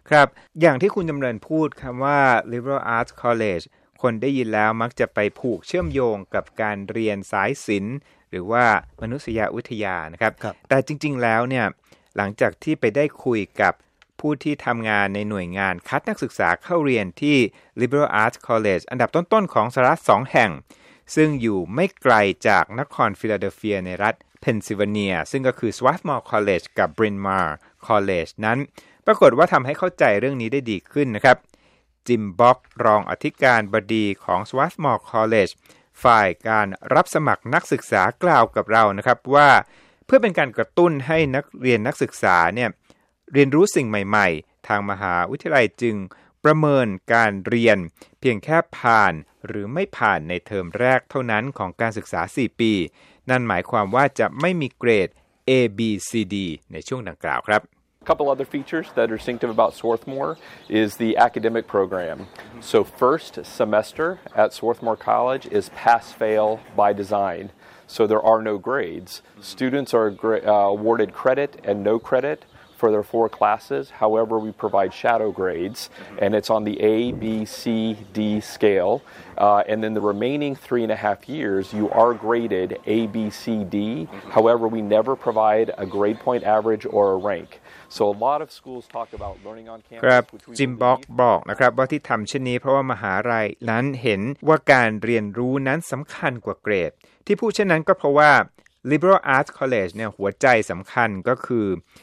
ครับอย่างที่คุณจำเริญพูดคำว่า liberal arts college คนได้ยินแล้วมักจะไปผูกเชื่อมโยงกับการเรียนสายศิลป์หรือว่ามนุษยวิทยานะครับแต่จริงๆแล้วเนี่ยหลังจากที่ไปได้คุยกับผู้ที่ทำงานในหน่วยงานคัดนักศึกษาเข้าเรียนที่ liberal arts college อันดับต้นๆของสหรัฐ2แห่งซึ่งอยู่ไม่ไกลจากนครฟิลาเดลเฟียในรัฐเพนซิลเวเนียซึ่งก็คือ Swarthmore College กับ Bryn Mawr College นั้นปรากฏว่าทำให้เข้าใจเรื่องนี้ได้ดีขึ้นนะครับจิมบ็อกรองอธิการบดีของ Swarthmore College ฝ่ายการรับสมัครนักศึกษากล่าวกับเรานะครับว่าเพื่อเป็นการกระตุ้นให้นักเรียนนักศึกษาเนี่ยเรียนรู้สิ่งใหม่ๆทางมหาวิทยาลัยจึงประเมินการเรียนเพียงแค่ผ่านหรือไม่ผ่านในเทอมแรกเท่านั้นของการศึกษา4ปีนั่นหมายความว่าจะไม่มีเกรด A B C D ในช่วงดังกล่าวครับ A couple other features that are distinctive about Swarthmore is the academic program. So first semester at Swarthmore College is pass-fail by design. So there are no grades. Students are awarded credit and no credit for their 4 classes. However, we provide shadow grades, and it's on the A, B, C, D scale. And then the remaining 3.5 years, you are graded A, B, C, D. However, we never provide a grade point average or a rank.So a lot of schools talk about learning on campus ครับจิมบอกนะครับว่าที่ทำเช่นนี้เพราะว่ามหาลัยนั้นเห็นว่าการเรียนรู้นั้นสำคัญกว่าเกรดที่พูดเช่นนั้นก็เพราะว่า Liberal Arts College เนี่ยหัวใจสำคัญก็คือ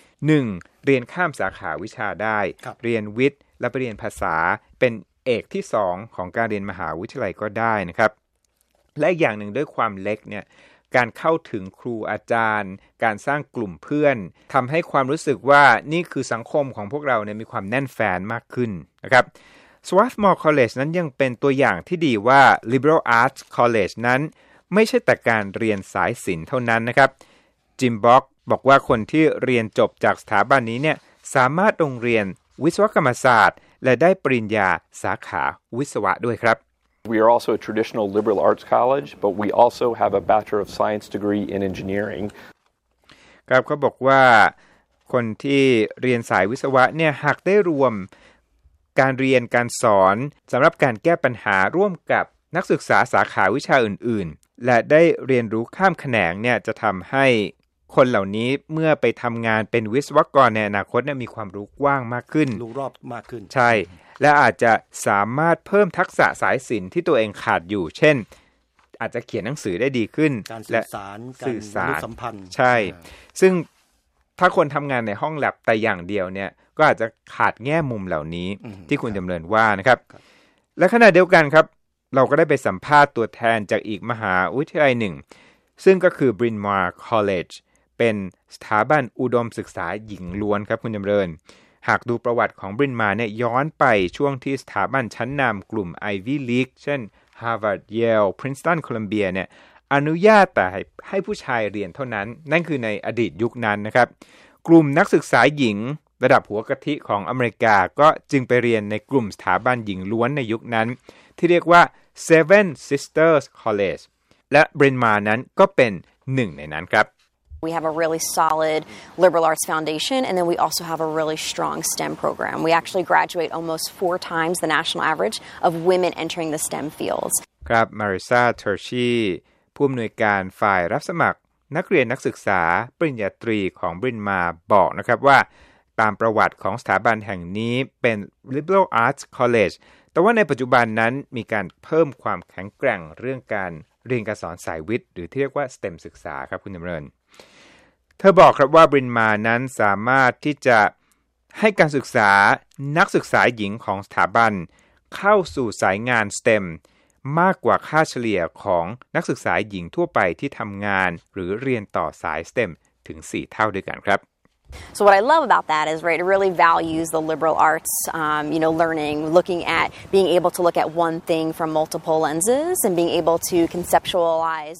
1. เรียนข้ามสาขาวิชาได้เรียนวิทย์และไปเรียนภาษาเป็นเอกที่2ของการเรียนมหาวิทยาลัยก็ได้นะครับและอีกอย่างหนึ่งด้วยความเล็กเนี่ยการเข้าถึงครูอาจารย์การสร้างกลุ่มเพื่อนทำให้ความรู้สึกว่านี่คือสังคมของพวกเราเนี่ยมีความแน่นแฟนมากขึ้นนะครับ Swarthmore College นั้นยังเป็นตัวอย่างที่ดีว่า Liberal Arts College นั้นไม่ใช่แต่การเรียนสายศิลป์เท่านั้นนะครับจิมบอกว่าคนที่เรียนจบจากสถาบันนี้เนี่ยสามารถลงเรียนวิศวกรรมศาสตร์และได้ปริญญาสาขาวิศวะด้วยครับ We are also a traditional liberal arts college, but we also have a Bachelor of Science degree in engineering. ครับเขาบอกว่าคนที่เรียนสายวิศวะเนี่ยหากได้รวมการเรียนการสอนสำหรับการแก้ปัญหาร่วมกับนักศึกษาสาขาวิชาอื่นๆและได้เรียนรู้ข้ามแขนงเนี่ยจะทำให้คนเหล่านี้เมื่อไปทำงานเป็นวิศวกรในอนาคตเนี่ยมีความรู้กว้างมากขึ้นรู้รอบมากขึ้นใช่และอาจจะสามารถเพิ่มทักษะสายศิลป์ที่ตัวเองขาดอยู่เช่นอาจจะเขียนหนังสือได้ดีขึ้นการสื่อสารการสัมพันธ์ใช่ซึ่งถ้าคนทำงานในห้องแลบแต่อย่างเดียวเนี่ยก็อาจจะขาดแง่มุมเหล่านี้ที่คุณจำเริญว่านะครับและขณะเดียวกันครับเราก็ได้ไปสัมภาษณ์ตัวแทนจากอีกมหาวิทยาลัยหนึ่งซึ่งก็คือ Bryn Mawr College เป็นสถาบันอุดมศึกษาหญิงล้วนครับคุณจำเริญหากดูประวัติของ Bryn Mawr เนี่ยย้อนไปช่วงที่สถาบันชั้นนำกลุ่ม Ivy League เช่น Harvard Yale Princeton Columbia เนี่ยอนุญาตแต่ให้ผู้ชายเรียนเท่านั้นนั่นคือในอดีตยุคนั้นนะครับกลุ่มนักศึกษาหญิงระดับหัวกะทิของอเมริกาก็จึงไปเรียนในกลุ่มสถาบันหญิงล้วนในยุคนั้นที่เรียกว่า Seven Sisters College และ Bryn Mawr นั้นก็เป็นหนึ่งในนั้นครับ We have a really solid liberal arts foundation, and then we also have a really strong STEM program. We actually graduate almost 4 times the national average of women entering the STEM fields. ครับ Marissa Tershi ผู้อำนวยการฝ่ายรับสมัครนักเรียนนักศึกษาปริญญาตรีของ Bryn Mawr บอกนะครับว่าตามประวัติของสถาบันแห่งนี้เป็น liberal arts college แต่ว่าในปัจจุบันนั้นมีการเพิ่มความแข็งแกร่งเรื่องการเรียนการสอนสายวิทย์หรือที่เรียกว่า STEM ศึกษาครับคุณจำเริญเธอบอกครับว่า Bryn Mawr นั้นสามารถที่จะให้การศึกษานักศึกษาหญิงของสถาบันเข้าสู่สายงาน STEM มากกว่าค่าเฉลี่ยของนักศึกษาหญิงทั่วไปที่ทำงานหรือเรียนต่อสาย STEM ถึง 4 เท่าด้วยกันครับ So what I love about that is, right, it really values the liberal arts, learning, looking at being able to look at one thing from multiple lenses and being able to conceptualize,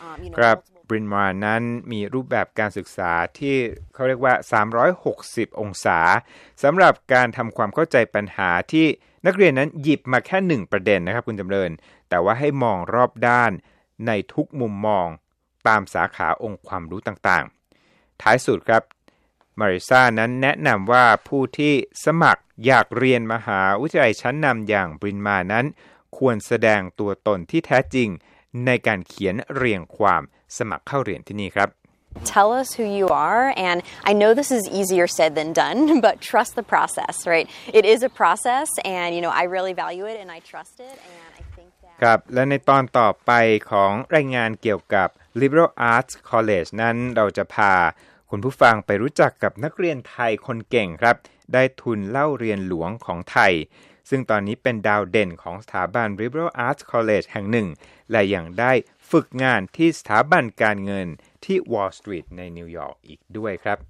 Bryn Mawr นั้นมีรูปแบบการศึกษาที่เขาเรียกว่า360องศาสำหรับการทำความเข้าใจปัญหาที่นักเรียนนั้นหยิบมาแค่1ประเด็นนะครับคุณจำเริญแต่ว่าให้มองรอบด้านในทุกมุมมองตามสาขาองค์ความรู้ต่างๆท้ายสุดครับมาริซานั้นแนะนำว่าผู้ที่สมัครอยากเรียนมหาวิทยาลัยชั้นนำอย่างบรินมานั้นควรแสดงตัวตนที่แท้จริงในการเขียนเรียงความสมัครเข้าเรียนที่นี่ครับ Tell us who you are, and I know this is easier said than done, but trust the process, right? It is a process, and I really value it, and I trust it, and I think that. ครับและในตอนต่อไปของรายงานเกี่ยวกับ Liberal Arts College นั้นเราจะพาคุณผู้ฟังไปรู้จักกับนักเรียนไทยคนเก่งครับได้ทุนเล่าเรียนหลวงของไทยซึ่งตอนนี้เป็นดาวเด่นของสถาบัน Liberal Arts College แห่งหนึ่งและยังได้ฝึกงานที่สถาบันการเงินที่ Wall Street ในนิวยอร์กอีกด้วยครับ